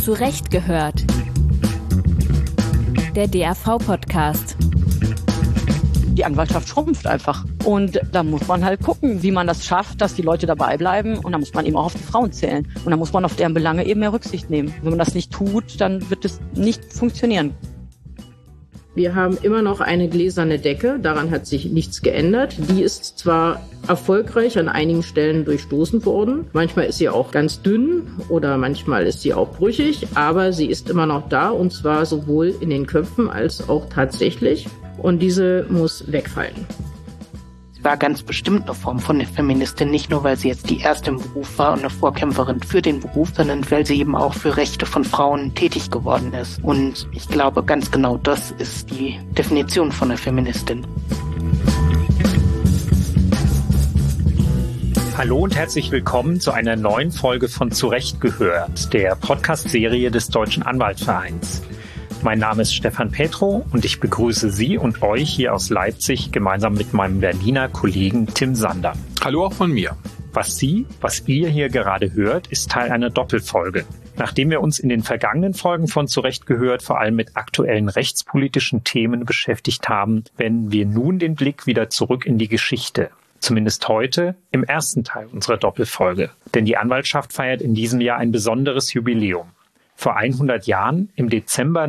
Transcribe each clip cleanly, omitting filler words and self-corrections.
Zurecht gehört. Der DAV-Podcast. Die Anwaltschaft schrumpft einfach. Und da muss man halt gucken, wie man das schafft, dass die Leute dabei bleiben. Und da muss man eben auch auf die Frauen zählen. Und da muss man auf deren Belange eben mehr Rücksicht nehmen. Wenn man das nicht tut, dann wird es nicht funktionieren. Wir haben immer noch eine gläserne Decke, daran hat sich nichts geändert. Die ist zwar erfolgreich an einigen Stellen durchstoßen worden, manchmal ist sie auch ganz dünn oder manchmal ist sie auch brüchig, aber sie ist immer noch da und zwar sowohl in den Köpfen als auch tatsächlich und diese muss wegfallen. Sie war ganz bestimmt eine Form von der Feministin, nicht nur, weil sie jetzt die erste im Beruf war und eine Vorkämpferin für den Beruf, sondern weil sie eben auch für Rechte von Frauen tätig geworden ist. Und ich glaube, ganz genau das ist die Definition von einer Feministin. Hallo und herzlich willkommen zu einer neuen Folge von Zurecht gehört, der Podcast-Serie des Deutschen Anwaltvereins. Mein Name ist Stefan Petro und ich begrüße Sie und euch hier aus Leipzig gemeinsam mit meinem Berliner Kollegen Tim Sander. Hallo auch von mir. Was ihr hier gerade hört, ist Teil einer Doppelfolge. Nachdem wir uns in den vergangenen Folgen von Zurecht gehört vor allem mit aktuellen rechtspolitischen Themen beschäftigt haben, wenden wir nun den Blick wieder zurück in die Geschichte. Zumindest heute im ersten Teil unserer Doppelfolge. Denn die Anwaltschaft feiert in diesem Jahr ein besonderes Jubiläum. Vor 100 Jahren, im Dezember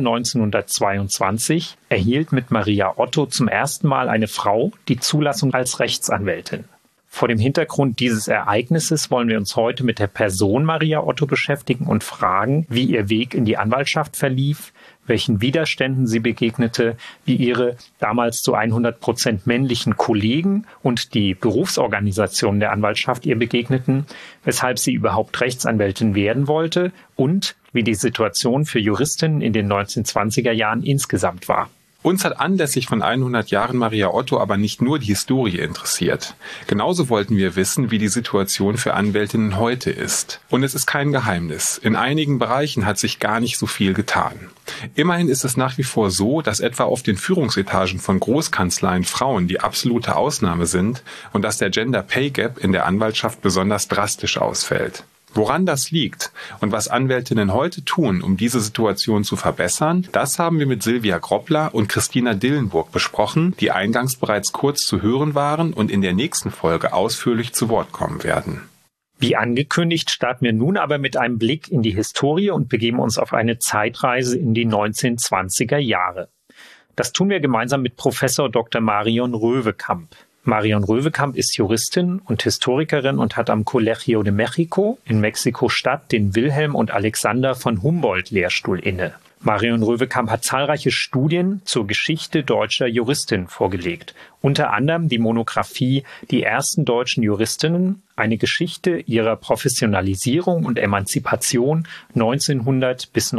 1922, erhielt mit Maria Otto zum ersten Mal eine Frau die Zulassung als Rechtsanwältin. Vor dem Hintergrund dieses Ereignisses wollen wir uns heute mit der Person Maria Otto beschäftigen und fragen, wie ihr Weg in die Anwaltschaft verlief, welchen Widerständen sie begegnete, wie ihre damals zu 100% männlichen Kollegen und die Berufsorganisation der Anwaltschaft ihr begegneten, weshalb sie überhaupt Rechtsanwältin werden wollte und wie die Situation für Juristinnen in den 1920er Jahren insgesamt war. Uns hat anlässlich von 100 Jahren Maria Otto aber nicht nur die Historie interessiert. Genauso wollten wir wissen, wie die Situation für Anwältinnen heute ist. Und es ist kein Geheimnis. In einigen Bereichen hat sich gar nicht so viel getan. Immerhin ist es nach wie vor so, dass etwa auf den Führungsetagen von Großkanzleien Frauen die absolute Ausnahme sind und dass der Gender Pay Gap in der Anwaltschaft besonders drastisch ausfällt. Woran das liegt und was Anwältinnen heute tun, um diese Situation zu verbessern, das haben wir mit Silvia Groppler und Christina Dillenburg besprochen, die eingangs bereits kurz zu hören waren und in der nächsten Folge ausführlich zu Wort kommen werden. Wie angekündigt, starten wir nun aber mit einem Blick in die Historie und begeben uns auf eine Zeitreise in die 1920er Jahre. Das tun wir gemeinsam mit Professor Dr. Marion Röwekamp. Marion Röwekamp ist Juristin und Historikerin und hat am Colegio de México in Mexiko-Stadt den Wilhelm und Alexander von Humboldt-Lehrstuhl inne. Marion Röwekamp hat zahlreiche Studien zur Geschichte deutscher Juristinnen vorgelegt. Unter anderem die Monographie Die ersten deutschen Juristinnen, eine Geschichte ihrer Professionalisierung und Emanzipation 1900 bis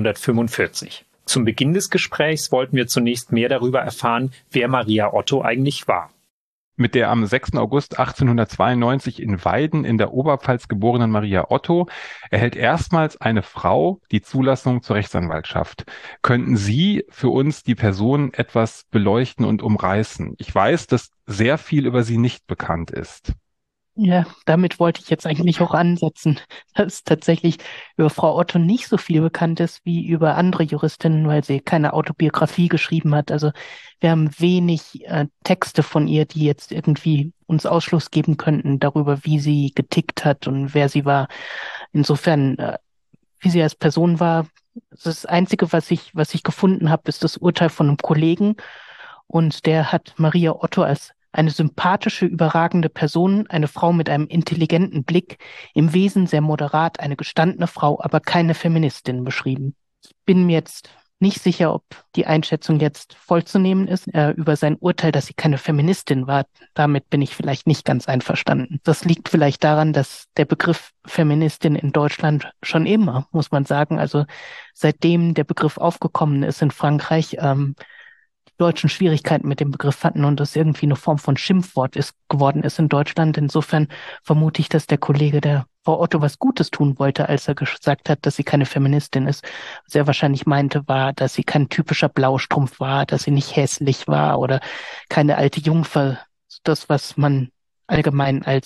1945. Zum Beginn des Gesprächs wollten wir zunächst mehr darüber erfahren, wer Maria Otto eigentlich war. Mit der am 6. August 1892 in Weiden in der Oberpfalz geborenen Maria Otto erhält erstmals eine Frau die Zulassung zur Rechtsanwaltschaft. Könnten Sie für uns die Person etwas beleuchten und umreißen? Ich weiß, dass sehr viel über sie nicht bekannt ist. Ja, damit wollte ich jetzt eigentlich auch ansetzen, dass tatsächlich über Frau Otto nicht so viel bekannt ist wie über andere Juristinnen, weil sie keine Autobiografie geschrieben hat. Also wir haben wenig Texte von ihr, die jetzt irgendwie uns Ausschluss geben könnten darüber, wie sie getickt hat und wer sie war. Insofern, wie sie als Person war, das Einzige, was ich gefunden habe, ist das Urteil von einem Kollegen und der hat Maria Otto als eine sympathische, überragende Person, eine Frau mit einem intelligenten Blick, im Wesen sehr moderat, eine gestandene Frau, aber keine Feministin beschrieben. Ich bin mir jetzt nicht sicher, ob die Einschätzung jetzt vollzunehmen ist über sein Urteil, dass sie keine Feministin war. Damit bin ich vielleicht nicht ganz einverstanden. Das liegt vielleicht daran, dass der Begriff Feministin in Deutschland schon immer, muss man sagen, also seitdem der Begriff aufgekommen ist in Frankreich, Deutschen Schwierigkeiten mit dem Begriff hatten und das irgendwie eine Form von Schimpfwort geworden ist in Deutschland. Insofern vermute ich, dass der Kollege der Frau Otto was Gutes tun wollte, als er gesagt hat, dass sie keine Feministin ist. Was er wahrscheinlich meinte, war, dass sie kein typischer Blaustrumpf war, dass sie nicht hässlich war oder keine alte Jungfer. Das, was man allgemein als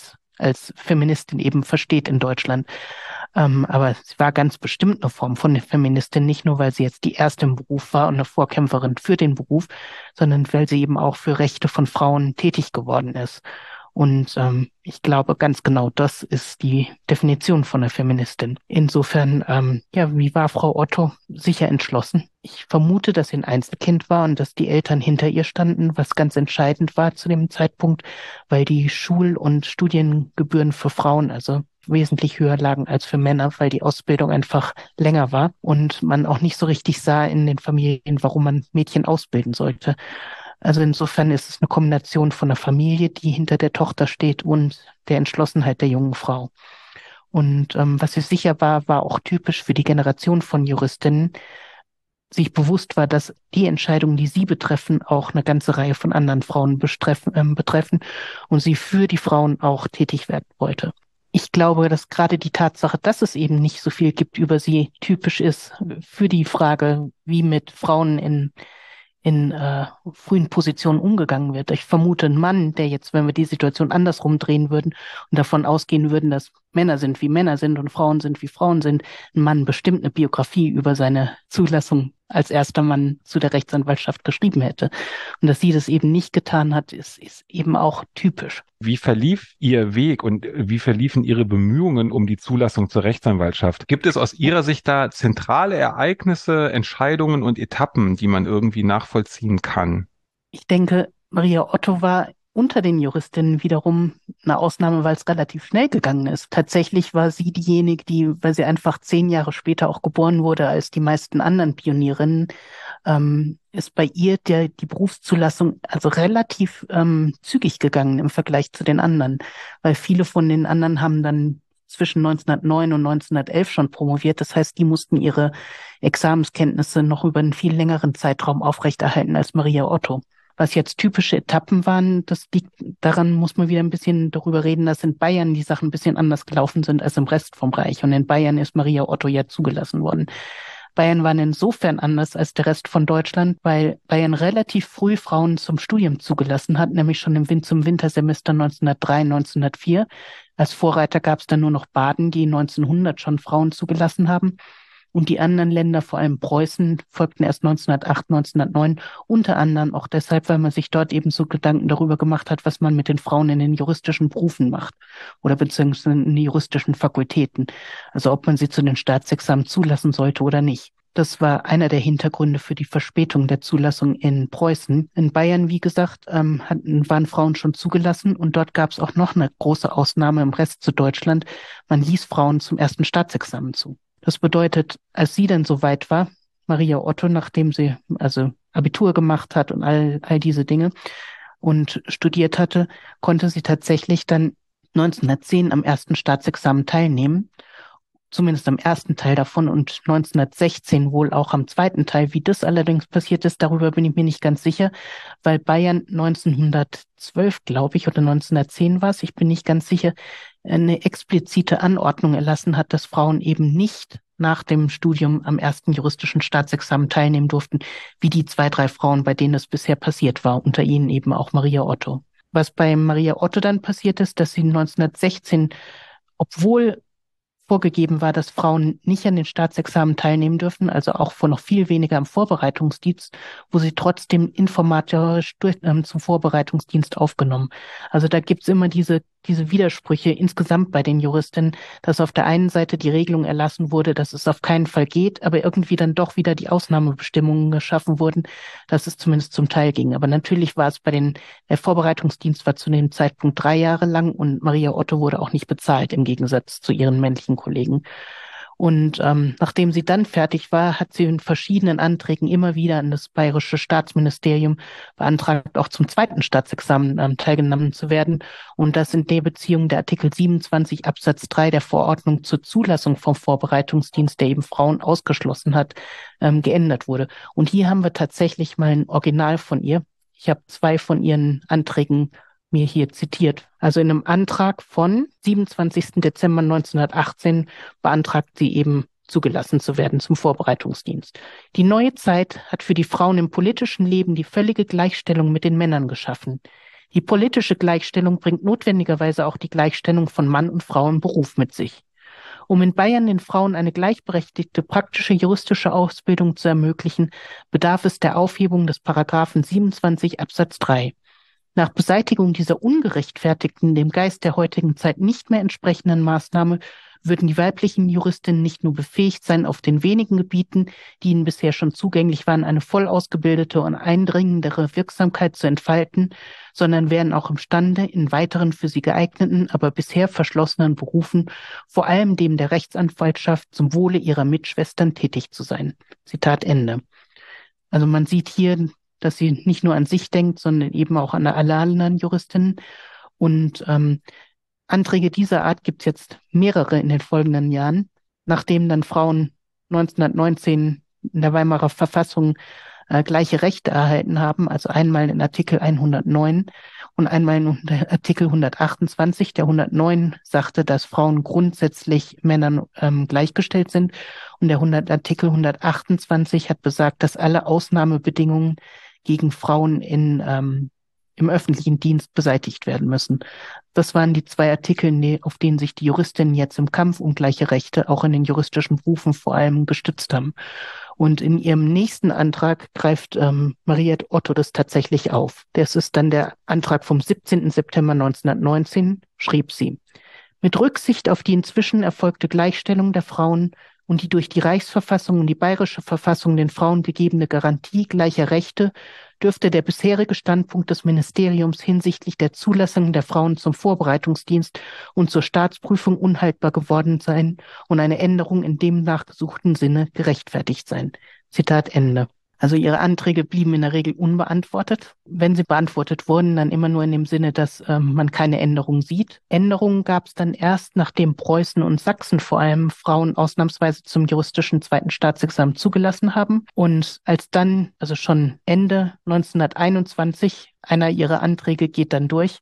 als Feministin eben versteht in Deutschland. Aber sie war ganz bestimmt eine Form von Feministin, nicht nur, weil sie jetzt die erste im Beruf war und eine Vorkämpferin für den Beruf, sondern weil sie eben auch für Rechte von Frauen tätig geworden ist. Und ich glaube, ganz genau das ist die Definition von einer Feministin. Insofern, wie war Frau Otto? Sicher entschlossen. Ich vermute, dass sie ein Einzelkind war und dass die Eltern hinter ihr standen, was ganz entscheidend war zu dem Zeitpunkt, weil die Schul- und Studiengebühren für Frauen also wesentlich höher lagen als für Männer, weil die Ausbildung einfach länger war und man auch nicht so richtig sah in den Familien, warum man Mädchen ausbilden sollte. Also insofern ist es eine Kombination von einer Familie, die hinter der Tochter steht und der Entschlossenheit der jungen Frau. Und was sie sicher war, war auch typisch für die Generation von Juristinnen, sich bewusst war, dass die Entscheidungen, die sie betreffen, auch eine ganze Reihe von anderen Frauen betreffen und sie für die Frauen auch tätig werden wollte. Ich glaube, dass gerade die Tatsache, dass es eben nicht so viel gibt über sie, typisch ist für die Frage, wie mit Frauen in frühen Positionen umgegangen wird. Ich vermute, ein Mann, der jetzt, wenn wir die Situation andersrum drehen würden und davon ausgehen würden, dass Männer sind, wie Männer sind und Frauen sind, wie Frauen sind, ein Mann bestimmt eine Biografie über seine Zulassung als erster Mann zu der Rechtsanwaltschaft geschrieben hätte. Und dass sie das eben nicht getan hat, ist eben auch typisch. Wie verlief Ihr Weg und wie verliefen Ihre Bemühungen um die Zulassung zur Rechtsanwaltschaft? Gibt es aus Ihrer Sicht da zentrale Ereignisse, Entscheidungen und Etappen, die man irgendwie nachvollziehen kann? Ich denke, Maria Otto war unter den Juristinnen wiederum eine Ausnahme, weil es relativ schnell gegangen ist. Tatsächlich war sie diejenige, weil sie einfach 10 Jahre später auch geboren wurde als die meisten anderen Pionierinnen, ist bei ihr die Berufszulassung also relativ zügig gegangen im Vergleich zu den anderen, weil viele von den anderen haben dann zwischen 1909 und 1911 schon promoviert. Das heißt, die mussten ihre Examenskenntnisse noch über einen viel längeren Zeitraum aufrechterhalten als Maria Otto. Was jetzt typische Etappen waren, das liegt daran, muss man wieder ein bisschen darüber reden, dass in Bayern die Sachen ein bisschen anders gelaufen sind als im Rest vom Reich. Und in Bayern ist Maria Otto ja zugelassen worden. Bayern waren insofern anders als der Rest von Deutschland, weil Bayern relativ früh Frauen zum Studium zugelassen hat, nämlich schon zum Wintersemester 1903, 1904. Als Vorreiter gab es dann nur noch Baden, die 1900 schon Frauen zugelassen haben. Und die anderen Länder, vor allem Preußen, folgten erst 1908, 1909, unter anderem auch deshalb, weil man sich dort eben so Gedanken darüber gemacht hat, was man mit den Frauen in den juristischen Berufen macht oder beziehungsweise in den juristischen Fakultäten. Also ob man sie zu den Staatsexamen zulassen sollte oder nicht. Das war einer der Hintergründe für die Verspätung der Zulassung in Preußen. In Bayern, wie gesagt, waren Frauen schon zugelassen und dort gab es auch noch eine große Ausnahme im Rest zu Deutschland. Man ließ Frauen zum ersten Staatsexamen zu. Das bedeutet, als sie dann soweit war, Maria Otto, nachdem sie also Abitur gemacht hat und all diese Dinge und studiert hatte, konnte sie tatsächlich dann 1910 am ersten Staatsexamen teilnehmen, zumindest am ersten Teil davon und 1916 wohl auch am zweiten Teil. Wie das allerdings passiert ist, darüber bin ich mir nicht ganz sicher, weil Bayern 1912, glaube ich, oder 1910 war es, ich bin nicht ganz sicher, eine explizite Anordnung erlassen hat, dass Frauen eben nicht nach dem Studium am ersten juristischen Staatsexamen teilnehmen durften, wie die 2, 3 Frauen, bei denen es bisher passiert war, unter ihnen eben auch Maria Otto. Was bei Maria Otto dann passiert ist, dass sie 1916, obwohl vorgegeben war, dass Frauen nicht an den Staatsexamen teilnehmen dürfen, also auch noch viel weniger am Vorbereitungsdienst, wo sie trotzdem informatorisch zum Vorbereitungsdienst aufgenommen. Also da gibt's immer diese Widersprüche insgesamt bei den Juristinnen, dass auf der einen Seite die Regelung erlassen wurde, dass es auf keinen Fall geht, aber irgendwie dann doch wieder die Ausnahmebestimmungen geschaffen wurden, dass es zumindest zum Teil ging. Aber natürlich war es der Vorbereitungsdienst war zu dem Zeitpunkt 3 Jahre lang und Maria Otto wurde auch nicht bezahlt im Gegensatz zu ihren männlichen Kollegen. Und nachdem sie dann fertig war, hat sie in verschiedenen Anträgen immer wieder an das Bayerische Staatsministerium beantragt, auch zum zweiten Staatsexamen teilgenommen zu werden. Und das in der Beziehung der Artikel 27 Absatz 3 der Verordnung zur Zulassung vom Vorbereitungsdienst, der eben Frauen ausgeschlossen hat, geändert wurde. Und hier haben wir tatsächlich mal ein Original von ihr. Ich habe 2 von ihren Anträgen mir hier zitiert. Also in einem Antrag von 27. Dezember 1918 beantragt sie eben, zugelassen zu werden zum Vorbereitungsdienst. Die neue Zeit hat für die Frauen im politischen Leben die völlige Gleichstellung mit den Männern geschaffen. Die politische Gleichstellung bringt notwendigerweise auch die Gleichstellung von Mann und Frau im Beruf mit sich. Um in Bayern den Frauen eine gleichberechtigte praktische juristische Ausbildung zu ermöglichen, bedarf es der Aufhebung des Paragraphen 27 Absatz 3. Nach Beseitigung dieser ungerechtfertigten, dem Geist der heutigen Zeit nicht mehr entsprechenden Maßnahme würden die weiblichen Juristinnen nicht nur befähigt sein, auf den wenigen Gebieten, die ihnen bisher schon zugänglich waren, eine voll ausgebildete und eindringendere Wirksamkeit zu entfalten, sondern wären auch imstande, in weiteren für sie geeigneten, aber bisher verschlossenen Berufen, vor allem dem der Rechtsanwaltschaft, zum Wohle ihrer Mitschwestern tätig zu sein. Zitat Ende. Also man sieht hier, dass sie nicht nur an sich denkt, sondern eben auch an alle anderen Juristinnen. Und Anträge dieser Art gibt es jetzt mehrere in den folgenden Jahren, nachdem dann Frauen 1919 in der Weimarer Verfassung gleiche Rechte erhalten haben, also einmal in Artikel 109 und einmal in Artikel 128. Der 109 sagte, dass Frauen grundsätzlich Männern gleichgestellt sind, und der Artikel 128 hat besagt, dass alle Ausnahmebedingungen gegen Frauen im öffentlichen Dienst beseitigt werden müssen. Das waren die zwei Artikel, auf denen sich die Juristinnen jetzt im Kampf um gleiche Rechte auch in den juristischen Berufen vor allem gestützt haben. Und in ihrem nächsten Antrag greift Maria Otto das tatsächlich auf. Das ist dann der Antrag vom 17. September 1919, schrieb sie: Mit Rücksicht auf die inzwischen erfolgte Gleichstellung der Frauen und die durch die Reichsverfassung und die bayerische Verfassung den Frauen gegebene Garantie gleicher Rechte dürfte der bisherige Standpunkt des Ministeriums hinsichtlich der Zulassung der Frauen zum Vorbereitungsdienst und zur Staatsprüfung unhaltbar geworden sein und eine Änderung in dem nachgesuchten Sinne gerechtfertigt sein. Zitat Ende. Also ihre Anträge blieben in der Regel unbeantwortet. Wenn sie beantwortet wurden, dann immer nur in dem Sinne, dass man keine Änderung sieht. Änderungen gab es dann erst, nachdem Preußen und Sachsen vor allem Frauen ausnahmsweise zum juristischen zweiten Staatsexamen zugelassen haben. Und als dann, also schon Ende 1921, einer ihrer Anträge geht dann durch,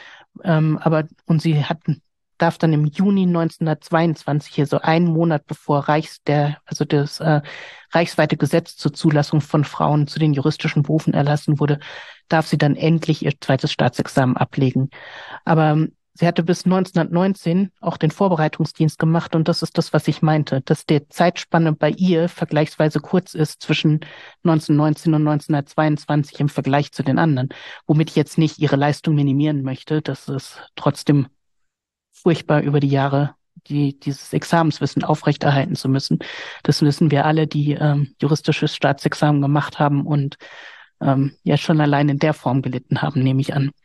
und sie darf dann im Juni 1922, also einen Monat bevor das reichsweite Gesetz zur Zulassung von Frauen zu den juristischen Berufen erlassen wurde, darf sie dann endlich ihr zweites Staatsexamen ablegen. Aber sie hatte bis 1919 auch den Vorbereitungsdienst gemacht, und das ist das, was ich meinte, dass die Zeitspanne bei ihr vergleichsweise kurz ist zwischen 1919 und 1922 im Vergleich zu den anderen, womit ich jetzt nicht ihre Leistung minimieren möchte. Das ist trotzdem furchtbar, über die Jahre dieses Examenswissen aufrechterhalten zu müssen. Das wissen wir alle, die juristisches Staatsexamen gemacht haben und ja schon allein in der Form gelitten haben, nehme ich an.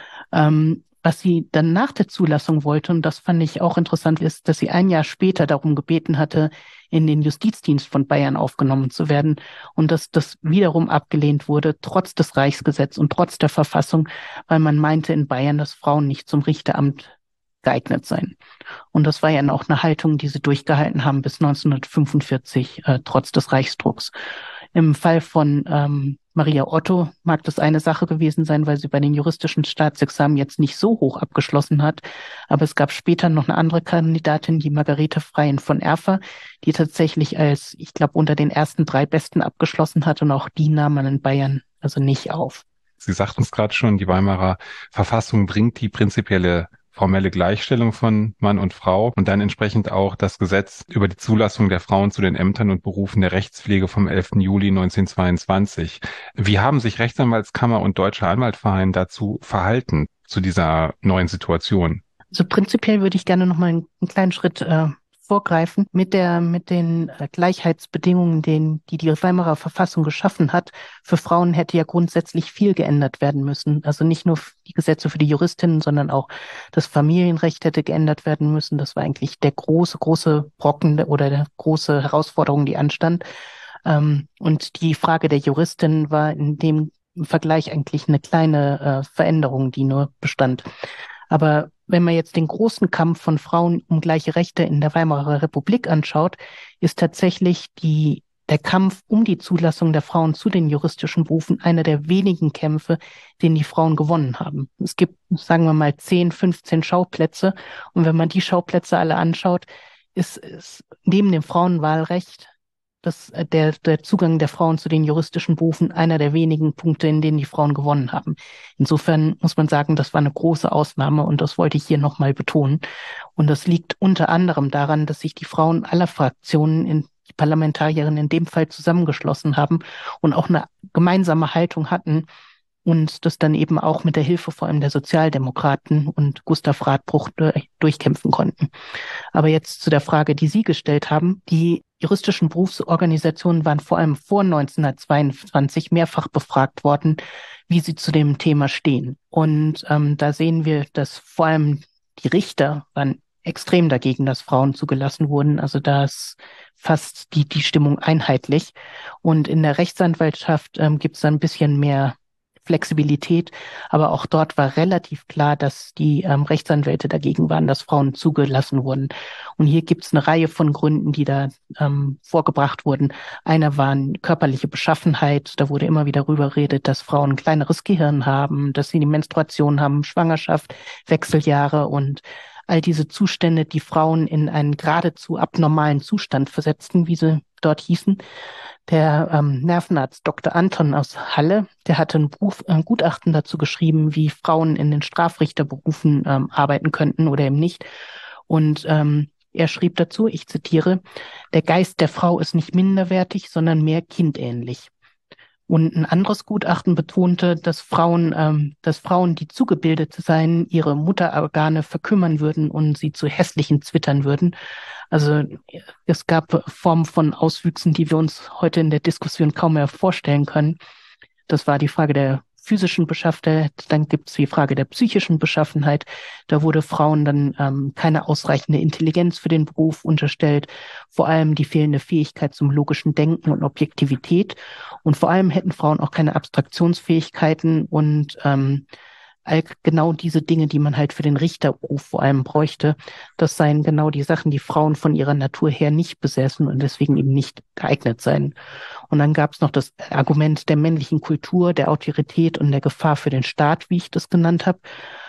Was sie dann nach der Zulassung wollte, und das fand ich auch interessant, ist, dass sie ein Jahr später darum gebeten hatte, in den Justizdienst von Bayern aufgenommen zu werden, und dass das wiederum abgelehnt wurde, trotz des Reichsgesetzes und trotz der Verfassung, weil man meinte in Bayern, dass Frauen nicht zum Richteramt geeignet sein. Und das war ja auch eine Haltung, die sie durchgehalten haben bis 1945, trotz des Reichsdrucks. Im Fall von Maria Otto mag das eine Sache gewesen sein, weil sie bei den juristischen Staatsexamen jetzt nicht so hoch abgeschlossen hat. Aber es gab später noch eine andere Kandidatin, die Margarete Freien von Erfer, die tatsächlich ich glaube, unter den ersten 3 Besten abgeschlossen hat, und auch die nahm man in Bayern also nicht auf. Sie sagten es gerade schon, die Weimarer Verfassung bringt die prinzipielle formelle Gleichstellung von Mann und Frau und dann entsprechend auch das Gesetz über die Zulassung der Frauen zu den Ämtern und Berufen der Rechtspflege vom 11. Juli 1922. Wie haben sich Rechtsanwaltskammer und Deutscher Anwaltverein dazu verhalten, zu dieser neuen Situation? Also prinzipiell würde ich gerne noch mal einen kleinen Schritt vorgreifen. Mit den Gleichheitsbedingungen, die Weimarer Verfassung geschaffen hat, für Frauen hätte ja grundsätzlich viel geändert werden müssen. Also nicht nur die Gesetze für die Juristinnen, sondern auch das Familienrecht hätte geändert werden müssen. Das war eigentlich der große Brocken oder der große Herausforderung, die anstand. Und die Frage der Juristin war in dem Vergleich eigentlich eine kleine Veränderung, die nur bestand. Aber wenn man jetzt den großen Kampf von Frauen um gleiche Rechte in der Weimarer Republik anschaut, ist tatsächlich der Kampf um die Zulassung der Frauen zu den juristischen Berufen einer der wenigen Kämpfe, den die Frauen gewonnen haben. Es gibt, sagen wir mal, 10, 15 Schauplätze. Und wenn man die Schauplätze alle anschaut, ist neben dem Frauenwahlrecht der Zugang der Frauen zu den juristischen Berufen einer der wenigen Punkte, in denen die Frauen gewonnen haben. Insofern muss man sagen, das war eine große Ausnahme und das wollte ich hier nochmal betonen. Und das liegt unter anderem daran, dass sich die Frauen aller Fraktionen, die Parlamentarierinnen in dem Fall zusammengeschlossen haben und auch eine gemeinsame Haltung hatten und das dann eben auch mit der Hilfe vor allem der Sozialdemokraten und Gustav Radbruch durchkämpfen konnten. Aber jetzt zu der Frage, die Sie gestellt haben. Die juristischen Berufsorganisationen waren vor allem vor 1922 mehrfach befragt worden, wie sie zu dem Thema stehen. Und da sehen wir, dass vor allem die Richter waren extrem dagegen, dass Frauen zugelassen wurden. Also da ist fast die Stimmung einheitlich. Und in der Rechtsanwaltschaft gibt es ein bisschen mehr Flexibilität, aber auch dort war relativ klar, dass die Rechtsanwälte dagegen waren, dass Frauen zugelassen wurden. Und hier gibt es eine Reihe von Gründen, die da vorgebracht wurden. Einer war körperliche Beschaffenheit. Da wurde immer wieder darüber geredet, dass Frauen ein kleineres Gehirn haben, dass sie die Menstruation haben, Schwangerschaft, Wechseljahre und all diese Zustände, die Frauen in einen geradezu abnormalen Zustand versetzten, wie sie dort hießen. Der Nervenarzt Dr. Anton aus Halle, der hatte ein Gutachten dazu geschrieben, wie Frauen in den Strafrichterberufen arbeiten könnten oder eben nicht. Und er schrieb dazu, ich zitiere, der Geist der Frau ist nicht minderwertig, sondern mehr kindähnlich. Und ein anderes Gutachten betonte, dass Frauen, die zugebildet seien, ihre Mutterorgane verkümmern würden und sie zu hässlichen Zwittern würden. Also es gab Formen von Auswüchsen, die wir uns heute in der Diskussion kaum mehr vorstellen können. Das war die Frage der physischen Beschaffenheit, dann gibt es die Frage der psychischen Beschaffenheit. Da wurde Frauen dann keine ausreichende Intelligenz für den Beruf unterstellt, vor allem die fehlende Fähigkeit zum logischen Denken und Objektivität. Und vor allem hätten Frauen auch keine Abstraktionsfähigkeiten und genau diese Dinge, die man halt für den Richterberuf vor allem bräuchte, das seien genau die Sachen, die Frauen von ihrer Natur her nicht besessen und deswegen eben nicht geeignet seien. Und dann gab es noch das Argument der männlichen Kultur, der Autorität und der Gefahr für den Staat, wie ich das genannt habe.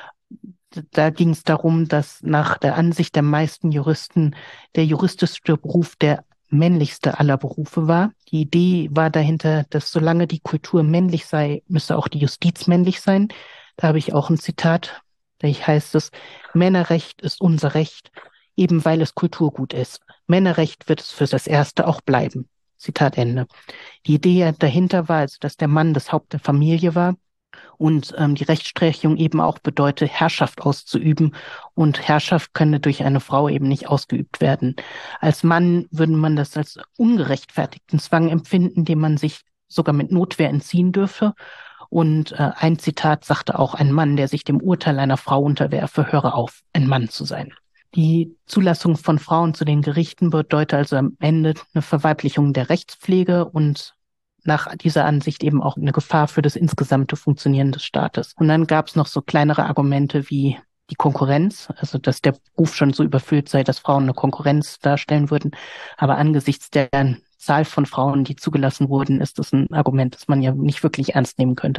Da ging es darum, dass nach der Ansicht der meisten Juristen der juristische Beruf der männlichste aller Berufe war. Die Idee war dahinter, dass solange die Kultur männlich sei, müsse auch die Justiz männlich sein. Da habe ich auch ein Zitat, da heißt es, Männerrecht ist unser Recht, eben weil es Kulturgut ist. Männerrecht wird es für das Erste auch bleiben. Zitat Ende. Die Idee dahinter war also, dass der Mann das Haupt der Familie war und die Rechtsprechung eben auch bedeutet, Herrschaft auszuüben und Herrschaft könne durch eine Frau eben nicht ausgeübt werden. Als Mann würde man das als ungerechtfertigten Zwang empfinden, dem man sich sogar mit Notwehr entziehen dürfe. Und ein Zitat sagte auch, ein Mann, der sich dem Urteil einer Frau unterwerfe, höre auf, ein Mann zu sein. Die Zulassung von Frauen zu den Gerichten bedeutet also am Ende eine Verweiblichung der Rechtspflege und nach dieser Ansicht eben auch eine Gefahr für das insgesamte Funktionieren des Staates. Und dann gab es noch so kleinere Argumente wie die Konkurrenz, also dass der Beruf schon so überfüllt sei, dass Frauen eine Konkurrenz darstellen würden. Aber angesichts der Zahl von Frauen, die zugelassen wurden, ist das ein Argument, das man ja nicht wirklich ernst nehmen könnte.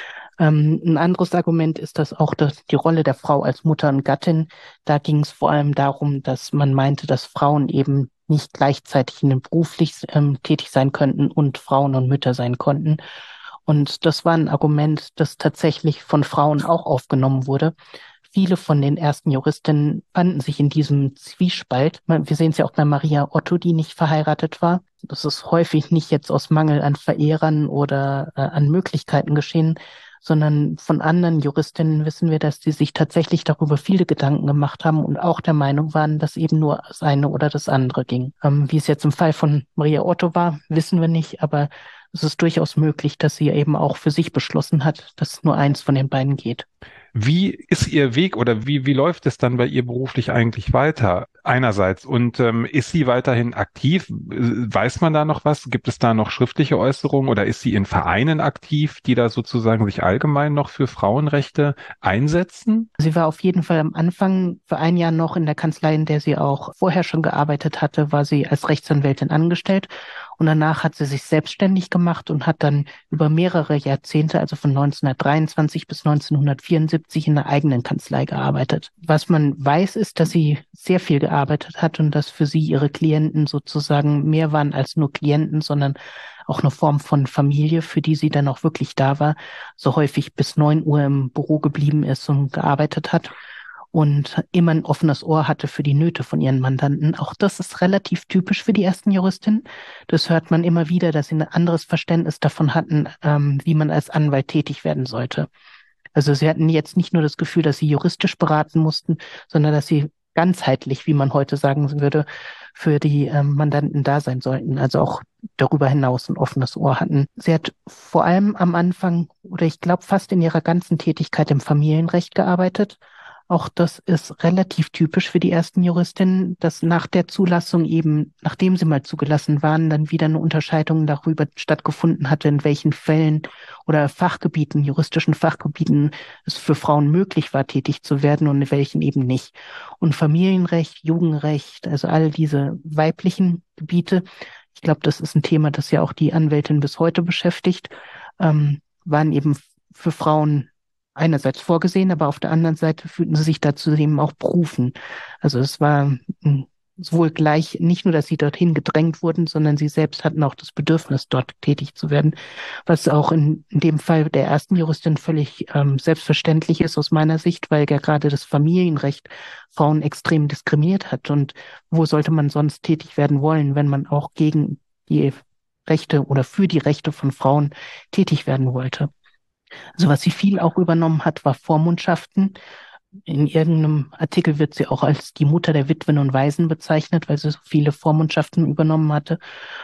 Ein anderes Argument ist das auch die Rolle der Frau als Mutter und Gattin. Da ging es vor allem darum, dass man meinte, dass Frauen eben nicht gleichzeitig in den beruflich tätig sein könnten und Frauen und Mütter sein konnten. Und das war ein Argument, das tatsächlich von Frauen auch aufgenommen wurde. Viele von den ersten Juristinnen fanden sich in diesem Zwiespalt. Wir sehen es ja auch bei Maria Otto, die nicht verheiratet war. Das ist häufig nicht jetzt aus Mangel an Verehrern oder an Möglichkeiten geschehen, sondern von anderen Juristinnen wissen wir, dass die sich tatsächlich darüber viele Gedanken gemacht haben und auch der Meinung waren, dass eben nur das eine oder das andere ging. Wie es jetzt im Fall von Maria Otto war, wissen wir nicht, aber es ist durchaus möglich, dass sie eben auch für sich beschlossen hat, dass nur eins von den beiden geht. Wie ist Ihr Weg oder wie läuft es dann bei ihr beruflich eigentlich weiter? Einerseits. Und ist sie weiterhin aktiv? Weiß man da noch was? Gibt es da noch schriftliche Äußerungen oder ist sie in Vereinen aktiv, die da sozusagen sich allgemein noch für Frauenrechte einsetzen? Sie war auf jeden Fall am Anfang für ein Jahr noch in der Kanzlei, in der sie auch vorher schon gearbeitet hatte, war sie als Rechtsanwältin angestellt. Und danach hat sie sich selbstständig gemacht und hat dann über mehrere Jahrzehnte, also von 1923 bis 1974, in einer eigenen Kanzlei gearbeitet. Was man weiß, ist, dass sie sehr viel gearbeitet hat und dass für sie ihre Klienten sozusagen mehr waren als nur Klienten, sondern auch eine Form von Familie, für die sie dann auch wirklich da war, so häufig bis 9 Uhr im Büro geblieben ist und gearbeitet hat und immer ein offenes Ohr hatte für die Nöte von ihren Mandanten. Auch das ist relativ typisch für die ersten Juristinnen. Das hört man immer wieder, dass sie ein anderes Verständnis davon hatten, wie man als Anwalt tätig werden sollte. Also sie hatten jetzt nicht nur das Gefühl, dass sie juristisch beraten mussten, sondern dass sie ganzheitlich, wie man heute sagen würde, für die Mandanten da sein sollten, also auch darüber hinaus ein offenes Ohr hatten. Sie hat vor allem am Anfang oder ich glaube fast in ihrer ganzen Tätigkeit im Familienrecht gearbeitet. Auch das ist relativ typisch für die ersten Juristinnen, dass nach der Zulassung eben, nachdem sie mal zugelassen waren, dann wieder eine Unterscheidung darüber stattgefunden hatte, in welchen Fällen oder Fachgebieten, juristischen Fachgebieten es für Frauen möglich war, tätig zu werden und in welchen eben nicht. Und Familienrecht, Jugendrecht, also all diese weiblichen Gebiete, ich glaube, das ist ein Thema, das ja auch die Anwältin bis heute beschäftigt, waren eben für Frauen einerseits vorgesehen, aber auf der anderen Seite fühlten sie sich dazu eben auch berufen. Also es war sowohl gleich, nicht nur, dass sie dorthin gedrängt wurden, sondern sie selbst hatten auch das Bedürfnis, dort tätig zu werden, was auch in dem Fall der ersten Juristin völlig selbstverständlich ist aus meiner Sicht, weil ja gerade das Familienrecht Frauen extrem diskriminiert hat. Und wo sollte man sonst tätig werden wollen, wenn man auch gegen die Rechte oder für die Rechte von Frauen tätig werden wollte? Also was sie viel auch übernommen hat, war Vormundschaften. In irgendeinem Artikel wird sie auch als die Mutter der Witwen und Waisen bezeichnet, weil sie so viele Vormundschaften übernommen hatte.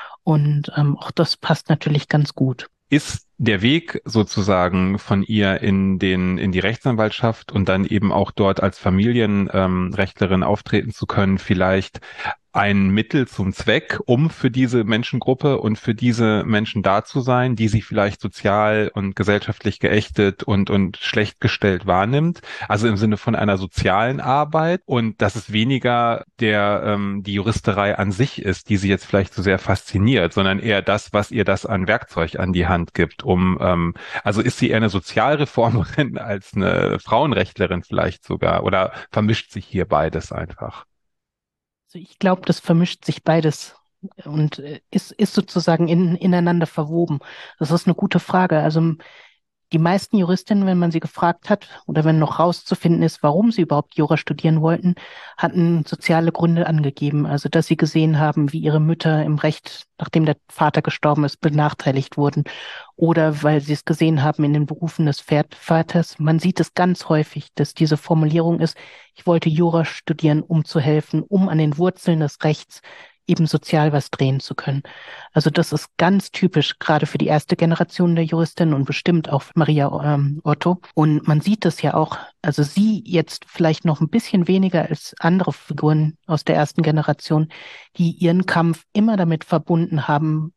Und auch das passt natürlich ganz gut. Ist der Weg sozusagen von ihr in die Rechtsanwaltschaft und dann eben auch dort als Familienrechtlerin auftreten zu können, vielleicht ein Mittel zum Zweck, um für diese Menschengruppe und für diese Menschen da zu sein, die sie vielleicht sozial und gesellschaftlich geächtet und schlecht gestellt wahrnimmt? Also im Sinne von einer sozialen Arbeit, und dass es weniger die Juristerei an sich ist, die sie jetzt vielleicht so sehr fasziniert, sondern eher das, was ihr das an Werkzeug an die Hand gibt, also ist sie eher eine Sozialreformerin als eine Frauenrechtlerin vielleicht sogar, oder vermischt sich hier beides einfach? Also ich glaube, das vermischt sich beides und ist sozusagen ineinander verwoben. Das ist eine gute Frage. Also die meisten Juristinnen, wenn man sie gefragt hat oder wenn noch rauszufinden ist, warum sie überhaupt Jura studieren wollten, hatten soziale Gründe angegeben. Also dass sie gesehen haben, wie ihre Mütter im Recht, nachdem der Vater gestorben ist, benachteiligt wurden, oder weil sie es gesehen haben in den Berufen des Vaters. Man sieht es ganz häufig, dass diese Formulierung ist: Ich wollte Jura studieren, um zu helfen, um an den Wurzeln des Rechts eben sozial was drehen zu können. Also das ist ganz typisch, gerade für die erste Generation der Juristin und bestimmt auch für Maria Otto. Und man sieht das ja auch, also sie jetzt vielleicht noch ein bisschen weniger als andere Figuren aus der ersten Generation, die ihren Kampf immer damit verbunden haben,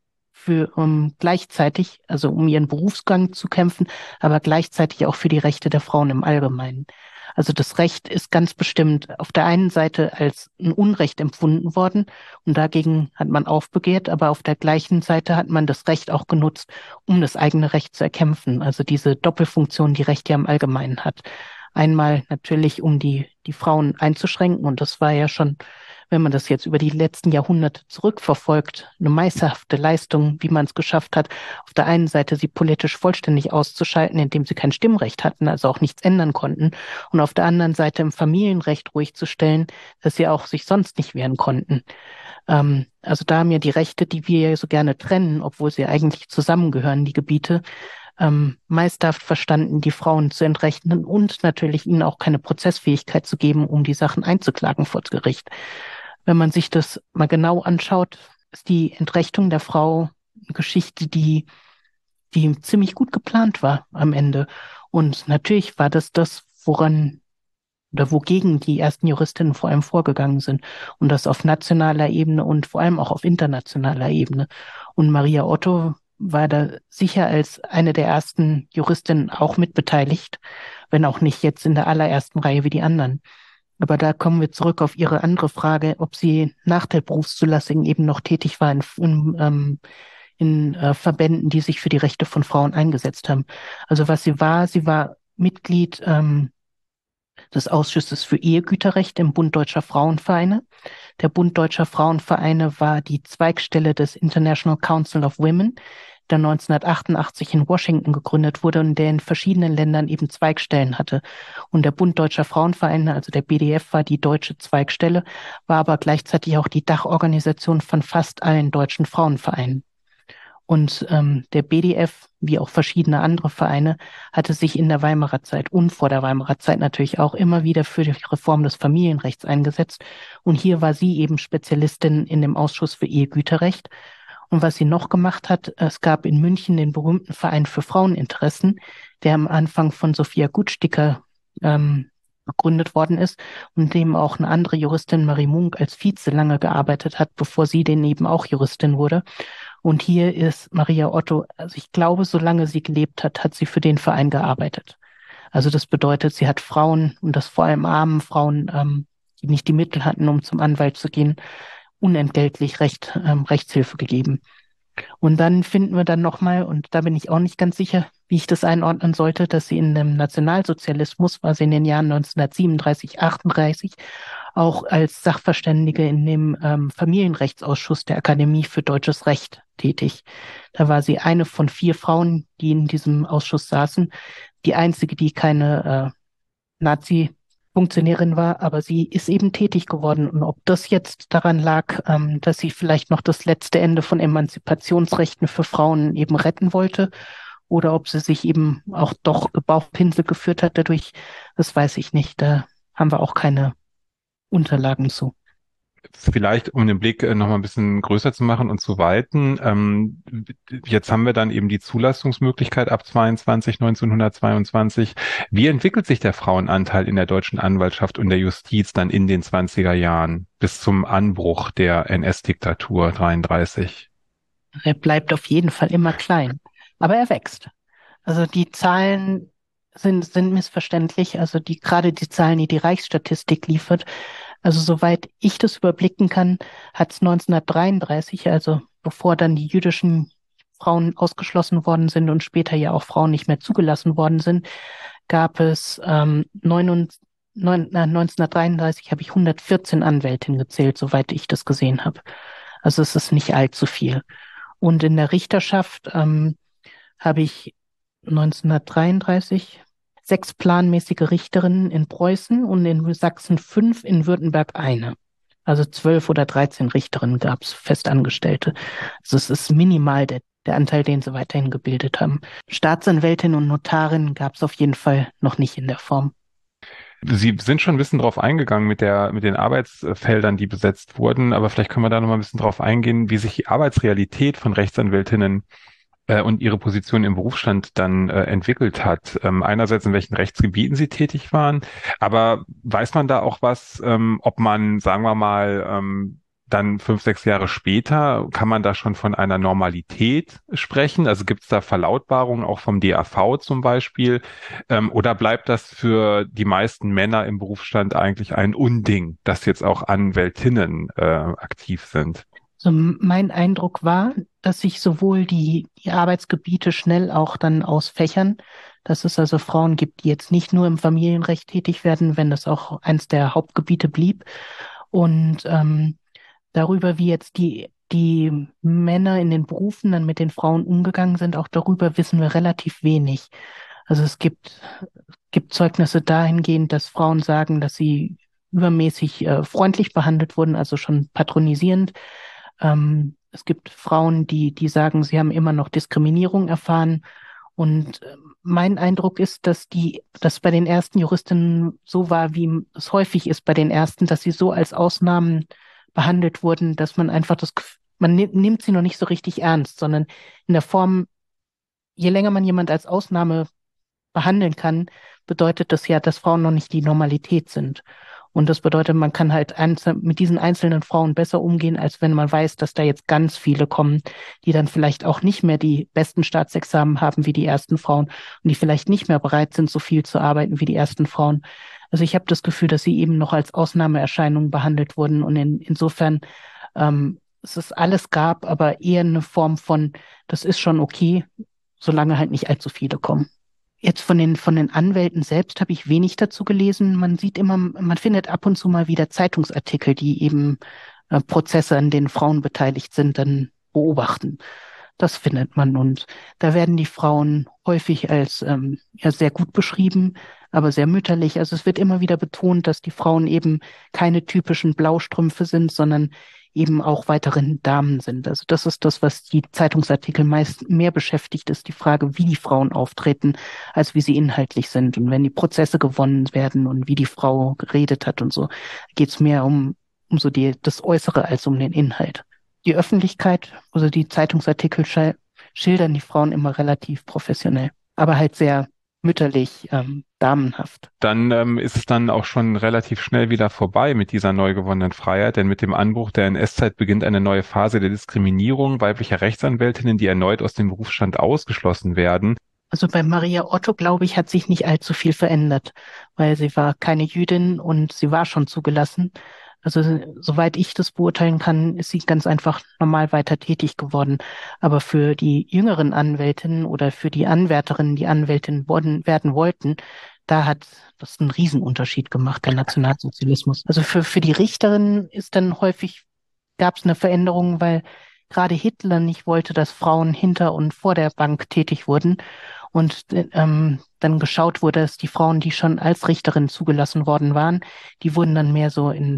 gleichzeitig, also um ihren Berufsgang zu kämpfen, aber gleichzeitig auch für die Rechte der Frauen im Allgemeinen. Also das Recht ist ganz bestimmt auf der einen Seite als ein Unrecht empfunden worden und dagegen hat man aufbegehrt, aber auf der gleichen Seite hat man das Recht auch genutzt, um das eigene Recht zu erkämpfen. Also diese Doppelfunktion, die Recht ja im Allgemeinen hat. Einmal natürlich, um die Frauen einzuschränken, und das war ja schon, wenn man das jetzt über die letzten Jahrhunderte zurückverfolgt, eine meisterhafte Leistung, wie man es geschafft hat, auf der einen Seite sie politisch vollständig auszuschalten, indem sie kein Stimmrecht hatten, also auch nichts ändern konnten, und auf der anderen Seite im Familienrecht ruhig zu stellen, dass sie auch sich sonst nicht wehren konnten. Also da haben ja die Rechte, die wir ja so gerne trennen, obwohl sie eigentlich zusammengehören, die Gebiete, meisterhaft verstanden, die Frauen zu entrechten und natürlich ihnen auch keine Prozessfähigkeit zu geben, um die Sachen einzuklagen vor Gericht. Wenn man sich das mal genau anschaut, ist die Entrechtung der Frau eine Geschichte, die ziemlich gut geplant war am Ende. Und natürlich war das, woran oder wogegen die ersten Juristinnen vor allem vorgegangen sind. Und das auf nationaler Ebene und vor allem auch auf internationaler Ebene. Und Maria Otto war da sicher als eine der ersten Juristinnen auch mit beteiligt, wenn auch nicht jetzt in der allerersten Reihe wie die anderen. Aber da kommen wir zurück auf Ihre andere Frage, ob sie nach der Berufszulassung eben noch tätig war in Verbänden, die sich für die Rechte von Frauen eingesetzt haben. Also was sie war Mitglied des Ausschusses für Ehegüterrecht im Bund Deutscher Frauenvereine. Der Bund Deutscher Frauenvereine war die Zweigstelle des International Council of Women, der 1988 in Washington gegründet wurde und der in verschiedenen Ländern eben Zweigstellen hatte. Und der Bund Deutscher Frauenvereine, also der BDF, war die deutsche Zweigstelle, war aber gleichzeitig auch die Dachorganisation von fast allen deutschen Frauenvereinen. Und der BDF, wie auch verschiedene andere Vereine, hatte sich in der Weimarer Zeit und vor der Weimarer Zeit natürlich auch immer wieder für die Reform des Familienrechts eingesetzt. Und hier war sie eben Spezialistin in dem Ausschuss für Ehegüterrecht. Und was sie noch gemacht hat, es gab in München den berühmten Verein für Fraueninteressen, der am Anfang von Sophia Gutsticker gegründet worden ist und dem auch eine andere Juristin, Marie Munk, als Vize lange gearbeitet hat, bevor sie denn eben auch Juristin wurde. Und hier ist Maria Otto, also ich glaube, solange sie gelebt hat, hat sie für den Verein gearbeitet. Also das bedeutet, sie hat Frauen, und das vor allem armen Frauen, die nicht die Mittel hatten, um zum Anwalt zu gehen, unentgeltlich Rechtshilfe gegeben. Und dann finden wir dann nochmal, und da bin ich auch nicht ganz sicher, wie ich das einordnen sollte, dass sie in dem Nationalsozialismus, war sie in den Jahren 1937, 38, auch als Sachverständige in dem Familienrechtsausschuss der Akademie für Deutsches Recht tätig. Da war sie eine von 4 Frauen, die in diesem Ausschuss saßen, die einzige, die keine Nazi-Funktionärin war, aber sie ist eben tätig geworden. Und ob das jetzt daran lag, dass sie vielleicht noch das letzte Ende von Emanzipationsrechten für Frauen eben retten wollte, oder ob sie sich eben auch doch Bauchpinsel geführt hat dadurch, das weiß ich nicht. Da haben wir auch keine Unterlagen zu. Vielleicht, um den Blick noch mal ein bisschen größer zu machen und zu weiten. Jetzt haben wir dann eben die Zulassungsmöglichkeit ab 1922. Wie entwickelt sich der Frauenanteil in der deutschen Anwaltschaft und der Justiz dann in den 20er Jahren bis zum Anbruch der NS-Diktatur 33? Er bleibt auf jeden Fall immer klein, aber er wächst. Also die Zahlen sind missverständlich. Also gerade die Zahlen, die Reichsstatistik liefert. Also soweit ich das überblicken kann, hat es 1933, also bevor dann die jüdischen Frauen ausgeschlossen worden sind und später ja auch Frauen nicht mehr zugelassen worden sind, gab es 1933 habe ich 114 Anwältinnen gezählt, soweit ich das gesehen habe. Also es ist nicht allzu viel. Und in der Richterschaft habe ich 1933 6 planmäßige Richterinnen in Preußen und in Sachsen 5, in Württemberg eine. Also 12 oder 13 Richterinnen gab es, Festangestellte. Also es ist minimal der Anteil, den sie weiterhin gebildet haben. Staatsanwältinnen und Notarinnen gab es auf jeden Fall noch nicht in der Form. Sie sind schon ein bisschen drauf eingegangen mit den Arbeitsfeldern, die besetzt wurden, aber vielleicht können wir da noch mal ein bisschen drauf eingehen, wie sich die Arbeitsrealität von Rechtsanwältinnen und ihre Position im Berufsstand dann entwickelt hat. Einerseits, in welchen Rechtsgebieten sie tätig waren, aber weiß man da auch was, ob man, sagen wir mal, dann 5, 6 Jahre später, kann man da schon von einer Normalität sprechen? Also gibt es da Verlautbarungen auch vom DAV zum Beispiel? Oder bleibt das für die meisten Männer im Berufsstand eigentlich ein Unding, dass jetzt auch Anwältinnen aktiv sind? So, mein Eindruck war, dass sich sowohl die Arbeitsgebiete schnell auch dann ausfächern, dass es also Frauen gibt, die jetzt nicht nur im Familienrecht tätig werden, wenn das auch eins der Hauptgebiete blieb. Und darüber, wie jetzt die Männer in den Berufen dann mit den Frauen umgegangen sind, auch darüber wissen wir relativ wenig. Also es gibt Zeugnisse dahingehend, dass Frauen sagen, dass sie übermäßig freundlich behandelt wurden, also schon patronisierend. Es gibt Frauen, die sagen, sie haben immer noch Diskriminierung erfahren. Und mein Eindruck ist, dass bei den ersten Juristinnen so war, wie es häufig ist bei den ersten, dass sie so als Ausnahmen behandelt wurden, dass man einfach man nimmt sie noch nicht so richtig ernst, sondern in der Form, je länger man jemand als Ausnahme behandeln kann, bedeutet das ja, dass Frauen noch nicht die Normalität sind. Und das bedeutet, man kann halt mit diesen einzelnen Frauen besser umgehen, als wenn man weiß, dass da jetzt ganz viele kommen, die dann vielleicht auch nicht mehr die besten Staatsexamen haben wie die ersten Frauen und die vielleicht nicht mehr bereit sind, so viel zu arbeiten wie die ersten Frauen. Also ich habe das Gefühl, dass sie eben noch als Ausnahmeerscheinung behandelt wurden und insofern es ist alles gab, aber eher eine Form von, das ist schon okay, solange halt nicht allzu viele kommen. Jetzt von den Anwälten selbst habe ich wenig dazu gelesen. Man findet ab und zu mal wieder Zeitungsartikel, die eben Prozesse, an denen Frauen beteiligt sind, dann beobachten. Das findet man und da werden die Frauen häufig als sehr gut beschrieben, aber sehr mütterlich. Also es wird immer wieder betont, dass die Frauen eben keine typischen Blaustrümpfe sind, sondern eben auch weiterhin Damen sind. Also das ist das, was die Zeitungsartikel meist mehr beschäftigt, ist die Frage, wie die Frauen auftreten, als wie sie inhaltlich sind. Und wenn die Prozesse gewonnen werden und wie die Frau geredet hat und so, geht es mehr um so das Äußere als um den Inhalt. Die Öffentlichkeit, also die Zeitungsartikel schildern die Frauen immer relativ professionell, aber halt sehr mütterlich, damenhaft. Dann ist es dann auch schon relativ schnell wieder vorbei mit dieser neu gewonnenen Freiheit, denn mit dem Anbruch der NS-Zeit beginnt eine neue Phase der Diskriminierung weiblicher Rechtsanwältinnen, die erneut aus dem Berufsstand ausgeschlossen werden. Also bei Maria Otto, glaube ich, hat sich nicht allzu viel verändert, weil sie war keine Jüdin und sie war schon zugelassen. Also soweit ich das beurteilen kann, ist sie ganz einfach normal weiter tätig geworden. Aber für die jüngeren Anwältinnen oder für die Anwärterinnen, die Anwältin werden wollten, da hat das einen Riesenunterschied gemacht, der Nationalsozialismus. Also für die Richterinnen gab es eine Veränderung, weil gerade Hitler nicht wollte, dass Frauen hinter und vor der Bank tätig wurden. Und dann geschaut wurde, dass die Frauen, die schon als Richterin zugelassen worden waren, die wurden dann mehr so in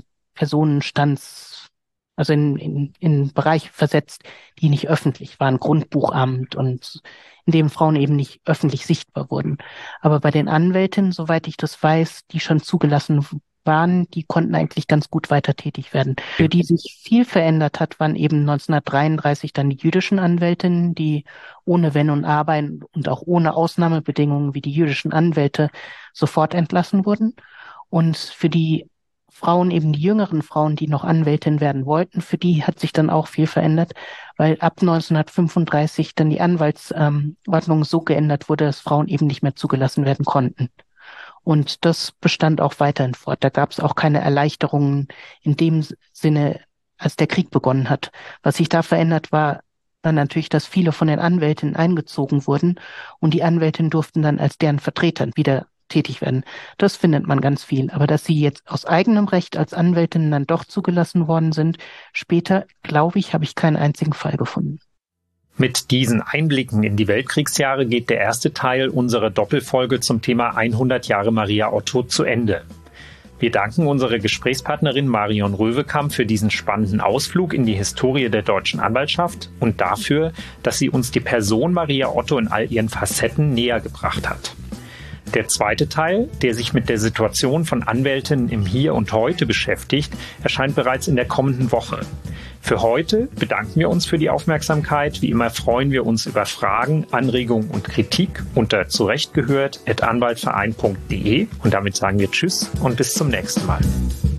also in Bereiche versetzt, die nicht öffentlich waren, Grundbuchamt und in dem Frauen eben nicht öffentlich sichtbar wurden. Aber bei den Anwältinnen, soweit ich das weiß, die schon zugelassen waren, die konnten eigentlich ganz gut weiter tätig werden. Für die sich viel verändert hat, waren eben 1933 dann die jüdischen Anwältinnen, die ohne Wenn und Aber und auch ohne Ausnahmebedingungen wie die jüdischen Anwälte sofort entlassen wurden. Und für die Frauen, eben die jüngeren Frauen, die noch Anwältin werden wollten, für die hat sich dann auch viel verändert, weil ab 1935 dann die Anwaltsordnung so geändert wurde, dass Frauen eben nicht mehr zugelassen werden konnten. Und das bestand auch weiterhin fort. Da gab es auch keine Erleichterungen in dem Sinne, als der Krieg begonnen hat. Was sich da verändert war, dann natürlich, dass viele von den Anwältinnen eingezogen wurden und die Anwältinnen durften dann als deren Vertreter wieder tätig werden. Das findet man ganz viel. Aber dass sie jetzt aus eigenem Recht als Anwältinnen dann doch zugelassen worden sind, später, glaube ich, habe ich keinen einzigen Fall gefunden. Mit diesen Einblicken in die Weltkriegsjahre geht der erste Teil unserer Doppelfolge zum Thema 100 Jahre Maria Otto zu Ende. Wir danken unserer Gesprächspartnerin Marion Röwekamp für diesen spannenden Ausflug in die Historie der deutschen Anwaltschaft und dafür, dass sie uns die Person Maria Otto in all ihren Facetten näher gebracht hat. Der zweite Teil, der sich mit der Situation von Anwältinnen im Hier und Heute beschäftigt, erscheint bereits in der kommenden Woche. Für heute bedanken wir uns für die Aufmerksamkeit. Wie immer freuen wir uns über Fragen, Anregungen und Kritik unter zurechtgehört@anwaltverein.de. Und damit sagen wir Tschüss und bis zum nächsten Mal.